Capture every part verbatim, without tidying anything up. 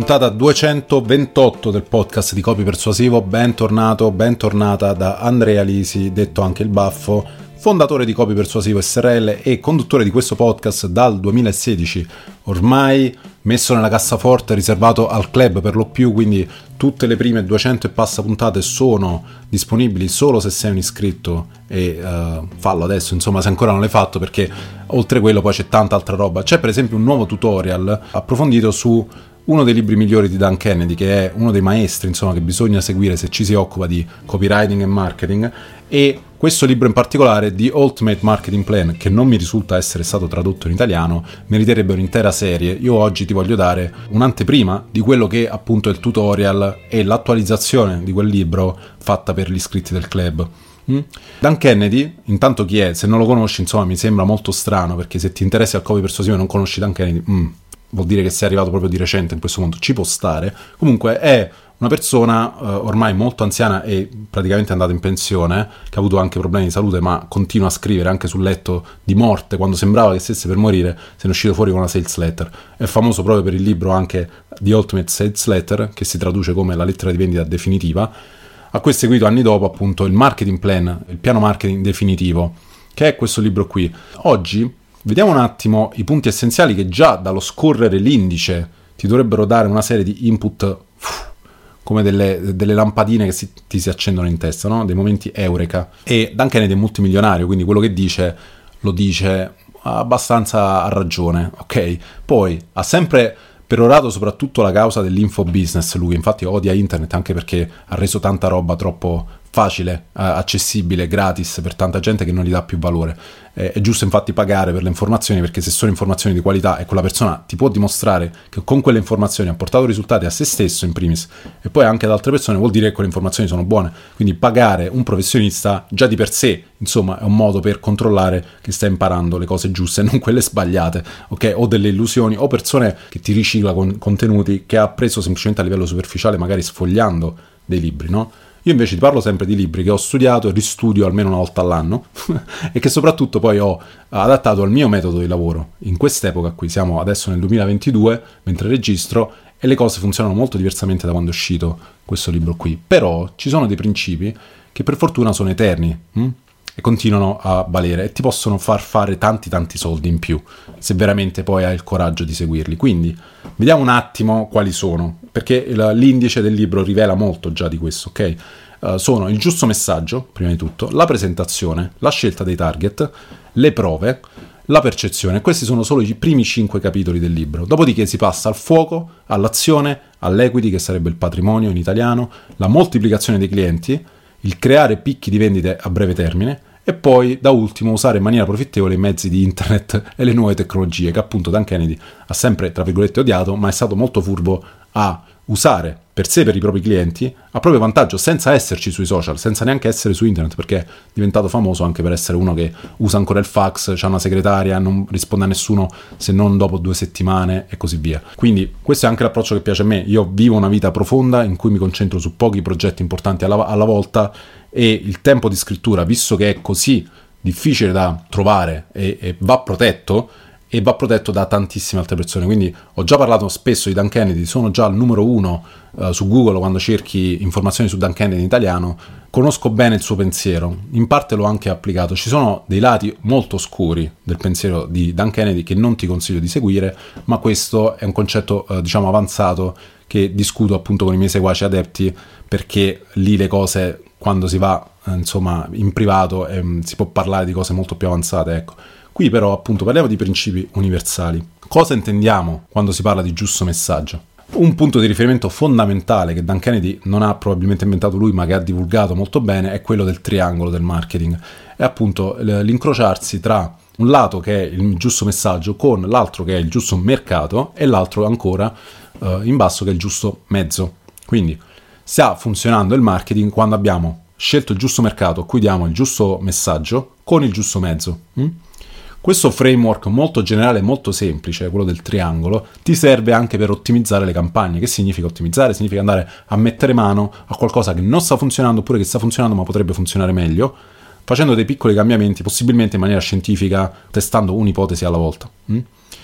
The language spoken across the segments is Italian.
Puntata duecentoventotto del podcast di Copy Persuasivo, bentornato, bentornata da Andrea Lisi, detto anche il Baffo, fondatore di Copy Persuasivo S R L e conduttore di questo podcast dal duemilasedici, ormai messo nella cassaforte, riservato al club per lo più, quindi tutte le prime duecento e passa puntate sono disponibili solo se sei un iscritto e uh, fallo adesso, insomma, se ancora non l'hai fatto, perché oltre quello poi c'è tanta altra roba. C'è per esempio un nuovo tutorial approfondito su uno dei libri migliori di Dan Kennedy, che è uno dei maestri, insomma, che bisogna seguire se ci si occupa di copywriting e marketing, e questo libro in particolare, The Ultimate Marketing Plan, che non mi risulta essere stato tradotto in italiano, meriterebbe un'intera serie. Io oggi ti voglio dare un'anteprima di quello che appunto è il tutorial e l'attualizzazione di quel libro fatta per gli iscritti del club. Mm? Dan Kennedy, intanto chi è? Se non lo conosci, insomma, mi sembra molto strano, perché se ti interessi al copy persuasivo e non conosci Dan Kennedy, mm, vuol dire che sei arrivato proprio di recente in questo mondo, ci può stare. Comunque è una persona eh, ormai molto anziana e praticamente andata in pensione, che ha avuto anche problemi di salute, ma continua a scrivere anche sul letto di morte. Quando sembrava che stesse per morire, se ne è uscito fuori con una sales letter. È famoso proprio per il libro anche The Ultimate Sales Letter, che si traduce come la lettera di vendita definitiva. A cui è seguito anni dopo appunto il marketing plan, il piano marketing definitivo, che è questo libro qui. Oggi vediamo un attimo i punti essenziali che già dallo scorrere l'indice ti dovrebbero dare una serie di input uff, come delle, delle lampadine che si, ti si accendono in testa, no? Dei momenti eureka. E Dan Kennedy è multimilionario, quindi quello che dice lo dice abbastanza a ragione, ok? Poi ha sempre perorato soprattutto la causa dell'infobusiness, lui infatti odia internet anche perché ha reso tanta roba troppo facile, accessibile, gratis per tanta gente che non gli dà più valore. Eh, è giusto infatti pagare per le informazioni, perché se sono informazioni di qualità e quella persona ti può dimostrare che con quelle informazioni ha portato risultati a se stesso in primis e poi anche ad altre persone, vuol dire che quelle informazioni sono buone. Quindi pagare un professionista già di per sé, insomma, è un modo per controllare che stai imparando le cose giuste e non quelle sbagliate, ok? O delle illusioni, o persone che ti ricicla con contenuti che ha preso semplicemente a livello superficiale, magari sfogliando dei libri, no? Io invece ti parlo sempre di libri che ho studiato e ristudio almeno una volta all'anno e che soprattutto poi ho adattato al mio metodo di lavoro. In quest'epoca qui, siamo adesso nel duemilaventidue, mentre registro, e le cose funzionano molto diversamente da quando è uscito questo libro qui. Però ci sono dei principi che per fortuna sono eterni hm? e continuano a valere e ti possono far fare tanti tanti soldi in più, se veramente poi hai il coraggio di seguirli. Quindi vediamo un attimo quali sono, perché l'indice del libro rivela molto già di questo, ok? Uh, sono il giusto messaggio, prima di tutto, la presentazione, la scelta dei target, le prove, la percezione. Questi sono solo i primi cinque capitoli del libro. Dopodiché si passa al fuoco, all'azione, all'equity, che sarebbe il patrimonio in italiano, la moltiplicazione dei clienti, il creare picchi di vendite a breve termine, e poi da ultimo usare in maniera profittevole i mezzi di internet e le nuove tecnologie, che appunto Dan Kennedy ha sempre, tra virgolette, odiato, ma è stato molto furbo a usare per sé, per i propri clienti, a proprio vantaggio, senza esserci sui social, senza neanche essere su internet, perché è diventato famoso anche per essere uno che usa ancora il fax, c'ha una segretaria, non risponde a nessuno se non dopo due settimane e così via. Quindi questo è anche l'approccio che piace a me. Io vivo una vita profonda in cui mi concentro su pochi progetti importanti alla, alla volta, e il tempo di scrittura, visto che è così difficile da trovare e, e va protetto, e va protetto da tantissime altre persone. Quindi ho già parlato spesso di Dan Kennedy, sono già al numero uno uh, su Google quando cerchi informazioni su Dan Kennedy in italiano, conosco bene il suo pensiero, in parte l'ho anche applicato. Ci sono dei lati molto oscuri del pensiero di Dan Kennedy che non ti consiglio di seguire, ma questo è un concetto uh, diciamo avanzato che discuto appunto con i miei seguaci adepti, perché lì le cose, quando si va eh, insomma in privato, ehm, si può parlare di cose molto più avanzate, ecco. Qui però appunto parliamo di principi universali. Cosa intendiamo quando si parla di giusto messaggio? Un punto di riferimento fondamentale che Dan Kennedy non ha probabilmente inventato lui, ma che ha divulgato molto bene, è quello del triangolo del marketing. È appunto l'incrociarsi tra un lato che è il giusto messaggio con l'altro che è il giusto mercato e l'altro ancora eh, in basso che è il giusto mezzo. Quindi sta funzionando il marketing quando abbiamo scelto il giusto mercato, a cui diamo il giusto messaggio con il giusto mezzo. Mm? Questo framework molto generale e molto semplice, quello del triangolo, ti serve anche per ottimizzare le campagne. Che significa ottimizzare? Significa andare a mettere mano a qualcosa che non sta funzionando oppure che sta funzionando ma potrebbe funzionare meglio, facendo dei piccoli cambiamenti, possibilmente in maniera scientifica, testando un'ipotesi alla volta. Mm?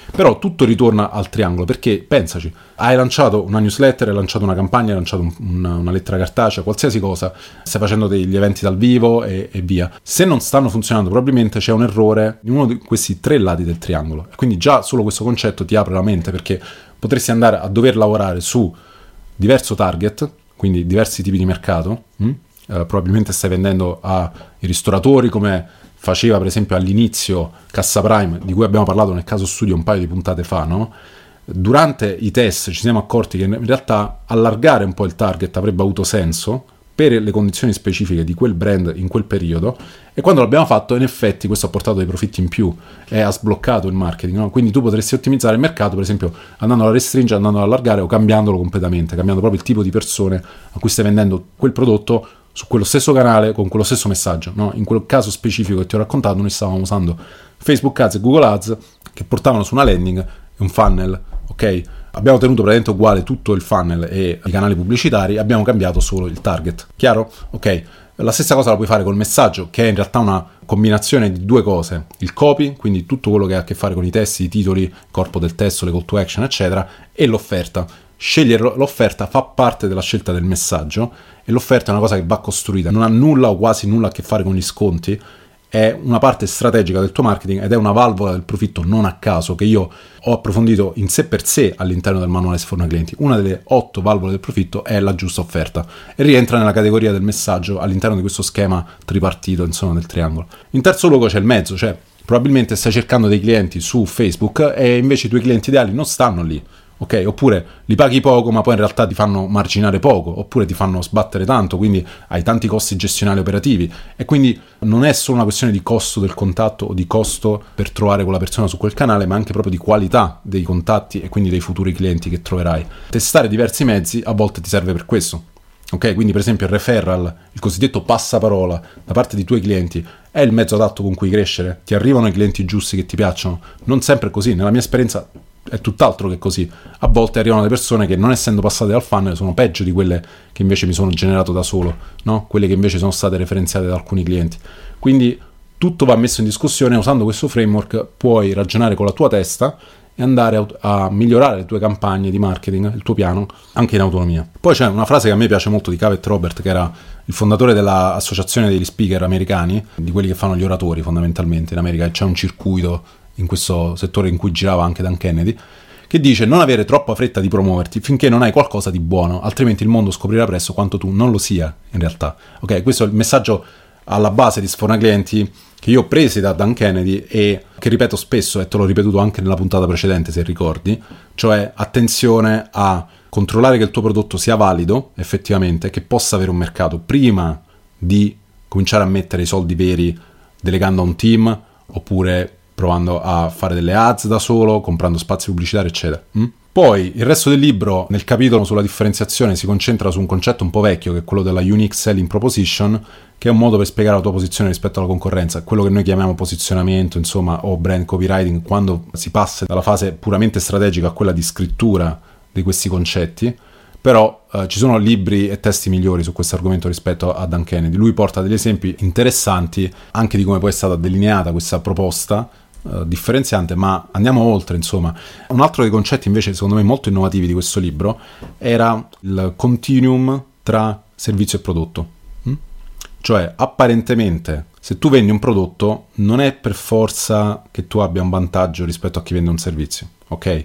Però tutto ritorna al triangolo, perché pensaci, hai lanciato una newsletter, hai lanciato una campagna, hai lanciato un, una, una lettera cartacea, qualsiasi cosa, stai facendo degli eventi dal vivo e, e via. Se non stanno funzionando, probabilmente c'è un errore in uno di questi tre lati del triangolo. E quindi già solo questo concetto ti apre la mente, perché potresti andare a dover lavorare su diverso target, quindi diversi tipi di mercato. Hm? Eh, probabilmente stai vendendo ai ristoratori, come faceva per esempio all'inizio Cassa Prime, di cui abbiamo parlato nel caso studio un paio di puntate fa, no? Durante i test ci siamo accorti che in realtà allargare un po' il target avrebbe avuto senso per le condizioni specifiche di quel brand in quel periodo, e quando l'abbiamo fatto in effetti questo ha portato dei profitti in più e ha sbloccato il marketing, no? Quindi tu potresti ottimizzare il mercato per esempio andando a restringere, andando ad allargare o cambiandolo completamente, cambiando proprio il tipo di persone a cui stai vendendo quel prodotto su quello stesso canale con quello stesso messaggio, no? In quel caso specifico che ti ho raccontato noi stavamo usando Facebook Ads e Google Ads che portavano su una landing e un funnel, ok? Abbiamo tenuto praticamente uguale tutto il funnel e i canali pubblicitari, abbiamo cambiato solo il target. Chiaro? Ok. La stessa cosa la puoi fare col messaggio, che è in realtà una combinazione di due cose: il copy, quindi tutto quello che ha a che fare con i testi, i titoli, il corpo del testo, le call to action eccetera, e l'offerta. Scegliere l'offerta fa parte della scelta del messaggio, e l'offerta è una cosa che va costruita, non ha nulla o quasi nulla a che fare con gli sconti, è una parte strategica del tuo marketing ed è una valvola del profitto non a caso che io ho approfondito in sé per sé all'interno del manuale Sforna Clienti. Una delle otto valvole del profitto è la giusta offerta e rientra nella categoria del messaggio all'interno di questo schema tripartito, insomma, del triangolo. In terzo luogo c'è il mezzo, cioè probabilmente stai cercando dei clienti su Facebook e invece i tuoi clienti ideali non stanno lì. Ok, oppure li paghi poco ma poi in realtà ti fanno marginare poco, oppure ti fanno sbattere tanto, quindi hai tanti costi gestionali operativi, e quindi non è solo una questione di costo del contatto o di costo per trovare quella persona su quel canale, ma anche proprio di qualità dei contatti e quindi dei futuri clienti che troverai. Testare diversi mezzi a volte ti serve per questo. Ok, quindi per esempio il referral, il cosiddetto passaparola da parte dei tuoi clienti, è il mezzo adatto con cui crescere? Ti arrivano i clienti giusti che ti piacciono? Non sempre è così, nella mia esperienza è tutt'altro che così. A volte arrivano le persone che, non essendo passate dal funnel, sono peggio di quelle che invece mi sono generato da solo, no? Quelle che invece sono state referenziate da alcuni clienti. Quindi tutto va messo in discussione. Usando questo framework puoi ragionare con la tua testa e andare a, a migliorare le tue campagne di marketing, il tuo piano, anche in autonomia. Poi c'è una frase che a me piace molto di Cavett Robert, che era il fondatore dell'associazione degli speaker americani, di quelli che fanno gli oratori fondamentalmente in America, e c'è un circuito in questo settore in cui girava anche Dan Kennedy, che dice: non avere troppa fretta di promuoverti finché non hai qualcosa di buono, altrimenti il mondo scoprirà presto quanto tu non lo sia in realtà. Ok, questo è il messaggio alla base di Sforna Clienti che io ho presi da Dan Kennedy e che ripeto spesso, e te l'ho ripetuto anche nella puntata precedente se ricordi, cioè attenzione a controllare che il tuo prodotto sia valido effettivamente, che possa avere un mercato prima di cominciare a mettere i soldi veri delegando a un team oppure provando a fare delle ads da solo, comprando spazi pubblicitari eccetera. Mm? Poi il resto del libro, nel capitolo sulla differenziazione, si concentra su un concetto un po' vecchio, che è quello della Unique Selling Proposition, che è un modo per spiegare la tua posizione rispetto alla concorrenza, quello che noi chiamiamo posizionamento, insomma, o brand copywriting, quando si passa dalla fase puramente strategica a quella di scrittura di questi concetti. Però eh, ci sono libri e testi migliori su questo argomento rispetto a Dan Kennedy. Lui porta degli esempi interessanti anche di come poi è stata delineata questa proposta Uh, differenziante, ma andiamo oltre, insomma. Un altro dei concetti invece secondo me molto innovativi di questo libro era il continuum tra servizio e prodotto. mm? Cioè apparentemente se tu vendi un prodotto non è per forza che tu abbia un vantaggio rispetto a chi vende un servizio, ok?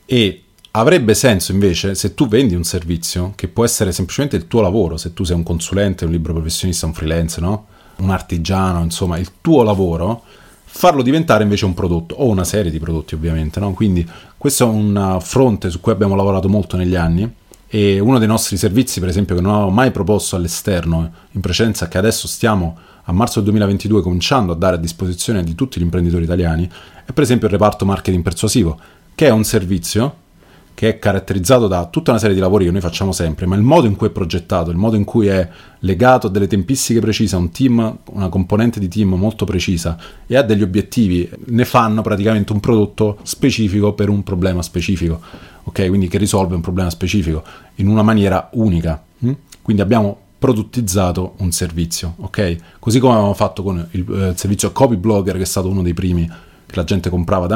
E avrebbe senso invece se tu vendi un servizio che può essere semplicemente il tuo lavoro, se tu sei un consulente, un libero professionista, un freelance, no? Un artigiano, insomma il tuo lavoro, farlo diventare invece un prodotto o una serie di prodotti ovviamente, no? Quindi questo è un fronte su cui abbiamo lavorato molto negli anni, e uno dei nostri servizi per esempio che non avevo mai proposto all'esterno in precedenza, che adesso stiamo a marzo del duemilaventidue cominciando a dare a disposizione di tutti gli imprenditori italiani, è per esempio il reparto marketing persuasivo, che è un servizio che è caratterizzato da tutta una serie di lavori che noi facciamo sempre, ma il modo in cui è progettato, il modo in cui è legato a delle tempistiche precise, a un team, una componente di team molto precisa e a degli obiettivi, ne fanno praticamente un prodotto specifico per un problema specifico, ok? Quindi che risolve un problema specifico in una maniera unica. Hm? Quindi abbiamo produttizzato un servizio, ok? Così come avevamo fatto con il, eh, il servizio Copy Blogger, che è stato uno dei primi che la gente comprava da me.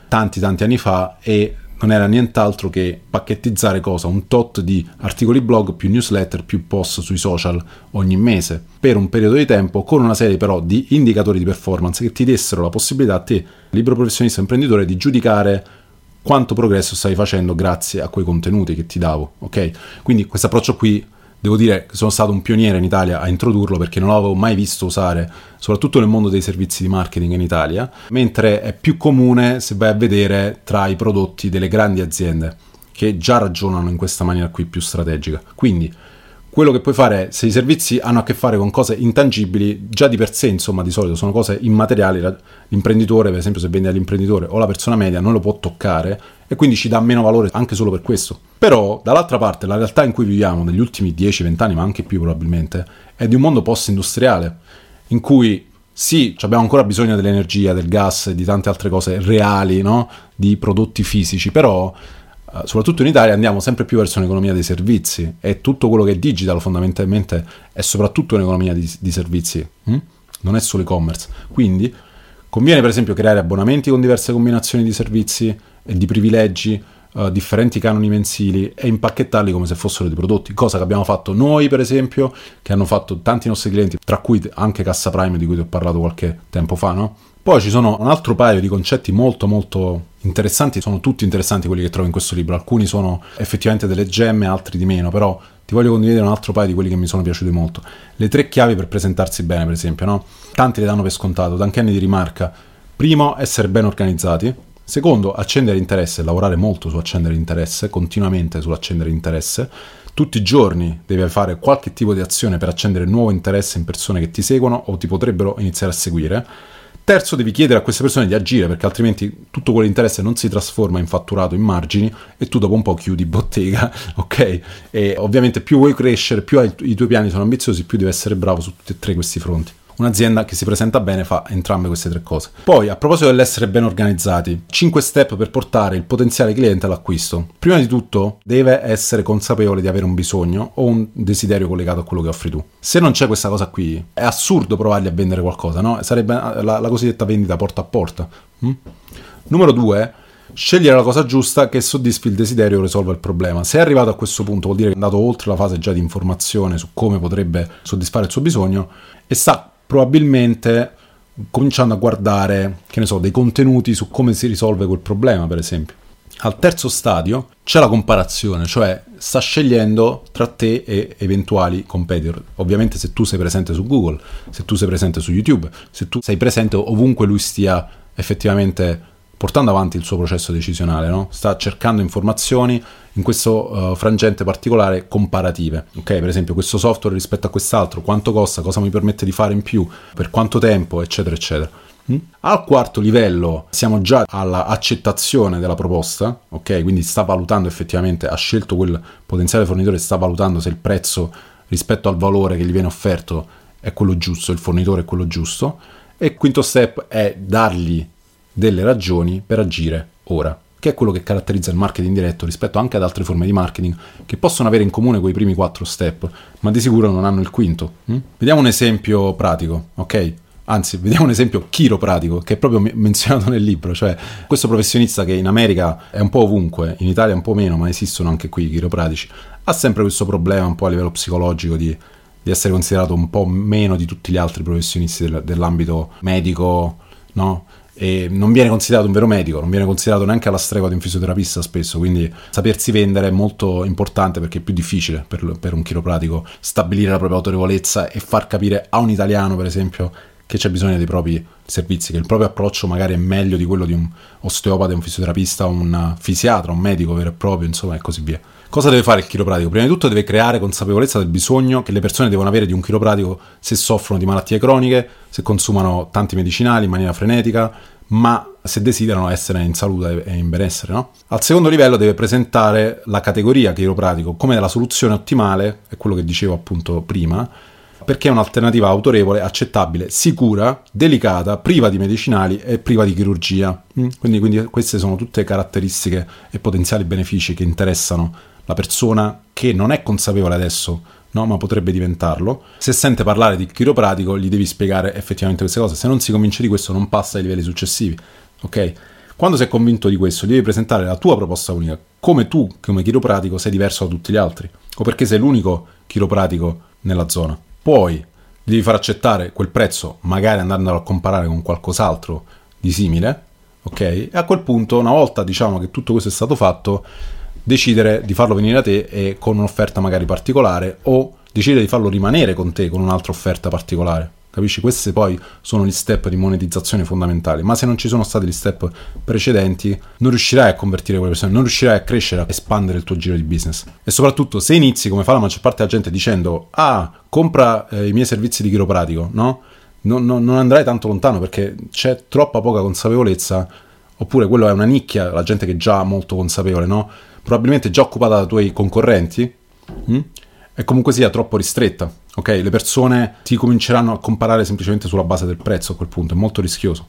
tanti tanti anni fa e non era nient'altro che pacchettizzare cosa? Un tot di articoli blog più newsletter più post sui social ogni mese per un periodo di tempo, con una serie però di indicatori di performance che ti dessero la possibilità a te, libero professionista imprenditore, di giudicare quanto progresso stai facendo grazie a quei contenuti che ti davo, ok? Quindi questo approccio qui devo dire che sono stato un pioniere in Italia a introdurlo, perché non l'avevo mai visto usare, soprattutto nel mondo dei servizi di marketing in Italia, mentre è più comune se vai a vedere tra i prodotti delle grandi aziende che già ragionano in questa maniera qui più strategica. Quindi quello che puoi fare, se i servizi hanno a che fare con cose intangibili, già di per sé, insomma, di solito sono cose immateriali, l'imprenditore, per esempio, se vendi all'imprenditore o la persona media, non lo può toccare e quindi ci dà meno valore anche solo per questo. Però, dall'altra parte, la realtà in cui viviamo negli ultimi dieci venti anni, ma anche più probabilmente, è di un mondo post-industriale, in cui sì, abbiamo ancora bisogno dell'energia, del gas e di tante altre cose reali, no? Di prodotti fisici, però soprattutto in Italia andiamo sempre più verso un'economia dei servizi e tutto quello che è digital fondamentalmente è soprattutto un'economia di, di servizi, hm? Non è solo e-commerce. Quindi conviene per esempio creare abbonamenti con diverse combinazioni di servizi e di privilegi, uh, differenti canoni mensili e impacchettarli come se fossero dei prodotti, cosa che abbiamo fatto noi per esempio, che hanno fatto tanti nostri clienti, tra cui anche Cassa Prime di cui ti ho parlato qualche tempo fa, no? Poi ci sono un altro paio di concetti molto molto interessanti, sono tutti interessanti quelli che trovo in questo libro, alcuni sono effettivamente delle gemme, altri di meno, però ti voglio condividere un altro paio di quelli che mi sono piaciuti molto. Le tre chiavi per presentarsi bene, per esempio, no? Tanti le danno per scontato, da anche anni di rimarca. Primo, essere ben organizzati. Secondo, accendere interesse, lavorare molto su accendere interesse, continuamente sull'accendere interesse. Tutti i giorni devi fare qualche tipo di azione per accendere nuovo interesse in persone che ti seguono o ti potrebbero iniziare a seguire. Terzo, devi chiedere a queste persone di agire, perché altrimenti tutto quell'interesse non si trasforma in fatturato, in margini, e tu dopo un po' chiudi bottega, ok? E ovviamente più vuoi crescere, più hai, i tuoi piani sono ambiziosi, più devi essere bravo su tutti e tre questi fronti. Un'azienda che si presenta bene fa entrambe queste tre cose. Poi, a proposito dell'essere ben organizzati, cinque step per portare il potenziale cliente all'acquisto. Prima di tutto, deve essere consapevole di avere un bisogno o un desiderio collegato a quello che offri tu. Se non c'è questa cosa qui, è assurdo provargli a vendere qualcosa, no? Sarebbe la, la cosiddetta vendita porta a porta. Mm? Numero due, scegliere la cosa giusta che soddisfi il desiderio o risolva il problema. Se è arrivato a questo punto, vuol dire che è andato oltre la fase già di informazione su come potrebbe soddisfare il suo bisogno e sta probabilmente cominciando a guardare, che ne so, dei contenuti su come si risolve quel problema, per esempio. Al terzo stadio c'è la comparazione, cioè sta scegliendo tra te e eventuali competitor. Ovviamente se tu sei presente su Google, se tu sei presente su YouTube, se tu sei presente ovunque lui stia effettivamente portando avanti il suo processo decisionale, no? Sta cercando informazioni in questo uh, frangente particolare comparative, ok? Per esempio questo software rispetto a quest'altro, quanto costa, cosa mi permette di fare in più, per quanto tempo, eccetera eccetera. Mm? Al quarto livello siamo già all'accettazione della proposta, ok? Quindi sta valutando effettivamente, ha scelto quel potenziale fornitore, sta valutando se il prezzo rispetto al valore che gli viene offerto è quello giusto, il fornitore è quello giusto. E il quinto step è dargli delle ragioni per agire ora, che è quello che caratterizza il marketing diretto rispetto anche ad altre forme di marketing che possono avere in comune quei primi quattro step, ma di sicuro non hanno il quinto. Mm? Vediamo un esempio pratico, ok? Anzi, vediamo un esempio chiropratico che è proprio menzionato nel libro, cioè questo professionista che in America è un po' ovunque, in Italia un po' meno, ma esistono anche qui i chiropratici, ha sempre questo problema un po' a livello psicologico di, di essere considerato un po' meno di tutti gli altri professionisti del, dell'ambito medico, no? E non viene considerato un vero medico, non viene considerato neanche alla stregua di un fisioterapista spesso, quindi sapersi vendere è molto importante perché è più difficile per, per un chiropratico stabilire la propria autorevolezza e far capire a un italiano, per esempio, che c'è bisogno dei propri servizi, che il proprio approccio magari è meglio di quello di un osteopata, un fisioterapista, un fisiatra, un medico vero e proprio, insomma, e così via. Cosa deve fare il chiropratico? Prima di tutto deve creare consapevolezza del bisogno che le persone devono avere di un chiropratico se soffrono di malattie croniche, se consumano tanti medicinali in maniera frenetica, ma se desiderano essere in salute e in benessere, no? Al secondo livello deve presentare la categoria chiropratico come la soluzione ottimale, è quello che dicevo appunto prima, perché è un'alternativa autorevole, accettabile, sicura, delicata, priva di medicinali e priva di chirurgia. Quindi, quindi queste sono tutte caratteristiche e potenziali benefici che interessano la persona che non è consapevole adesso, no, ma potrebbe diventarlo. Se sente parlare di chiropratico, gli devi spiegare effettivamente queste cose. Se non si convince di questo, non passa ai livelli successivi, ok? Quando sei convinto di questo, devi presentare la tua proposta unica, come tu, come chiropratico, sei diverso da tutti gli altri, o perché sei l'unico chiropratico nella zona. Poi devi far accettare quel prezzo, magari andandolo a comparare con qualcos'altro di simile, ok? E a quel punto, una volta diciamo che tutto questo è stato fatto, decidere di farlo venire a te e con un'offerta magari particolare, o decidere di farlo rimanere con te con un'altra offerta particolare. Capisci? Questi poi sono gli step di monetizzazione fondamentali, ma se non ci sono stati gli step precedenti non riuscirai a convertire quelle persone, non riuscirai a crescere, a espandere il tuo giro di business. E soprattutto se inizi, come fa la maggior parte della gente, dicendo ah, compra eh, i miei servizi di chiropratico, no? Non, non, non andrai tanto lontano, perché c'è troppa poca consapevolezza, oppure quello è una nicchia, la gente che è già molto consapevole, no? Probabilmente già occupata da tuoi concorrenti, hm? E comunque sia troppo ristretta, ok? Le persone ti cominceranno a comparare semplicemente sulla base del prezzo a quel punto, è molto rischioso.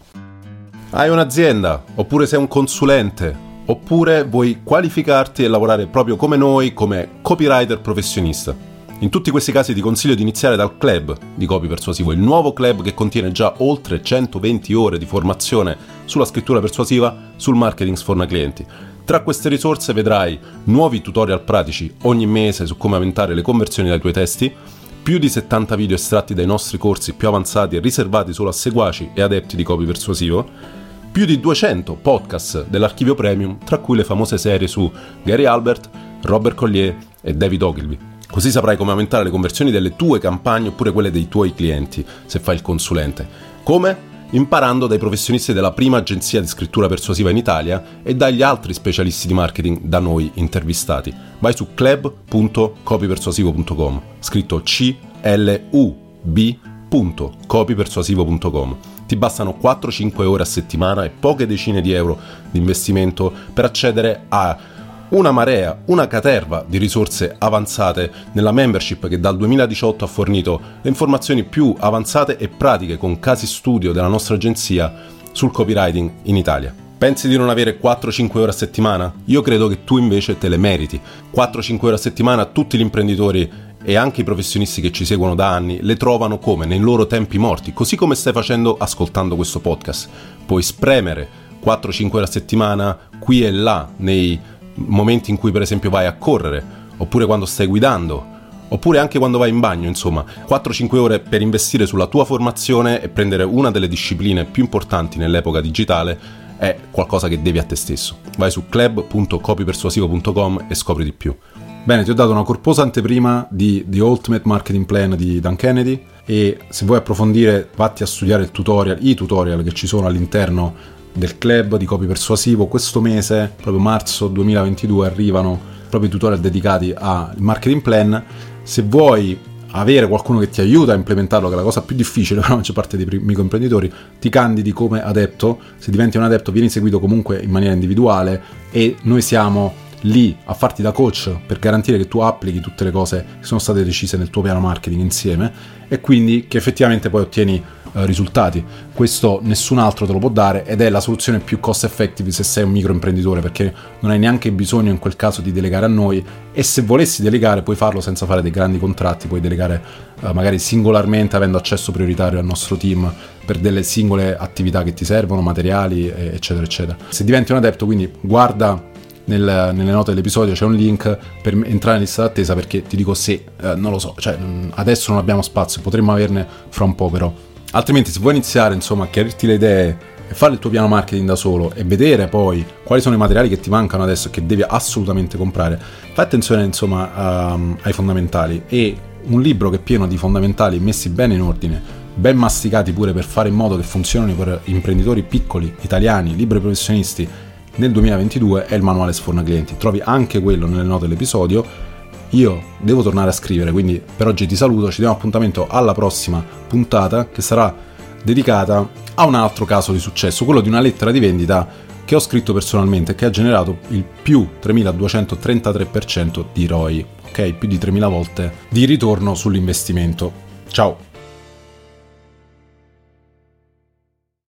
Hai un'azienda, oppure sei un consulente, oppure vuoi qualificarti e lavorare proprio come noi, come copywriter professionista. In tutti questi casi ti consiglio di iniziare dal club di Copy Persuasivo, il nuovo club che contiene già oltre centoventi ore di formazione sulla scrittura persuasiva, sul marketing sforna clienti. Tra queste risorse vedrai nuovi tutorial pratici ogni mese su come aumentare le conversioni dai tuoi testi, più di settanta video estratti dai nostri corsi più avanzati e riservati solo a seguaci e adepti di Copy Persuasivo, più di duecento podcast dell'archivio premium, tra cui le famose serie su Gary Albert, Robert Collier e David Ogilvy. Così saprai come aumentare le conversioni delle tue campagne oppure quelle dei tuoi clienti, se fai il consulente. Come? Imparando dai professionisti della prima agenzia di scrittura persuasiva in Italia e dagli altri specialisti di marketing da noi intervistati. Vai su club punto copy persuasivo punto com, scritto C L U B punto copy persuasivo punto com. Ti bastano quattro cinque ore a settimana e poche decine di euro di investimento per accedere a una marea, una caterva di risorse avanzate nella membership che dal duemiladiciotto ha fornito le informazioni più avanzate e pratiche con casi studio della nostra agenzia sul copywriting in Italia. Pensi di non avere quattro cinque ore a settimana? Io credo che tu invece te le meriti. quattro cinque ore a settimana tutti gli imprenditori e anche i professionisti che ci seguono da anni le trovano come nei loro tempi morti, così come stai facendo ascoltando questo podcast. Puoi spremere quattro cinque ore a settimana qui e là nei momenti in cui per esempio vai a correre, oppure quando stai guidando, oppure anche quando vai in bagno, insomma, quattro cinque ore per investire sulla tua formazione e prendere una delle discipline più importanti nell'epoca digitale è qualcosa che devi a te stesso. Vai su club punto copy persuasivo punto com e scopri di più. Bene, ti ho dato una corposa anteprima di The Ultimate Marketing Plan di Dan Kennedy e se vuoi approfondire vatti a studiare il tutorial, i tutorial che ci sono all'interno del club di Copy Persuasivo. Questo mese, proprio marzo duemilaventidue, arrivano proprio i tutorial dedicati al marketing plan. Se vuoi avere qualcuno che ti aiuta a implementarlo, che è la cosa più difficile per la maggior parte dei microimprenditori, ti candidi come adepto. Se diventi un adepto vieni seguito comunque in maniera individuale e noi siamo lì a farti da coach per garantire che tu applichi tutte le cose che sono state decise nel tuo piano marketing insieme e quindi che effettivamente poi ottieni uh, risultati. Questo nessun altro te lo può dare ed è la soluzione più cost effective se sei un microimprenditore, perché non hai neanche bisogno in quel caso di delegare a noi e se volessi delegare puoi farlo senza fare dei grandi contratti, puoi delegare uh, magari singolarmente avendo accesso prioritario al nostro team per delle singole attività che ti servono, materiali eccetera eccetera. Se diventi un adepto, quindi guarda Nel, nelle note dell'episodio c'è un link per entrare in lista d'attesa, perché ti dico se eh, non lo so, cioè adesso non abbiamo spazio, potremmo averne fra un po', però altrimenti se vuoi iniziare insomma a chiarirti le idee e fare il tuo piano marketing da solo e vedere poi quali sono i materiali che ti mancano adesso e che devi assolutamente comprare, fai attenzione insomma um, ai fondamentali, e un libro che è pieno di fondamentali messi bene in ordine, ben masticati pure per fare in modo che funzionino per imprenditori piccoli, italiani, liberi professionisti nel duemilaventidue è il manuale Sforna Clienti. Trovi anche quello nelle note dell'episodio. Io devo tornare a scrivere, quindi per oggi ti saluto, ci diamo appuntamento alla prossima puntata che sarà dedicata a un altro caso di successo, quello di una lettera di vendita che ho scritto personalmente e che ha generato il più tremiladuecentotrentatré per cento di R O I, ok? Più di tremila volte di ritorno sull'investimento. Ciao!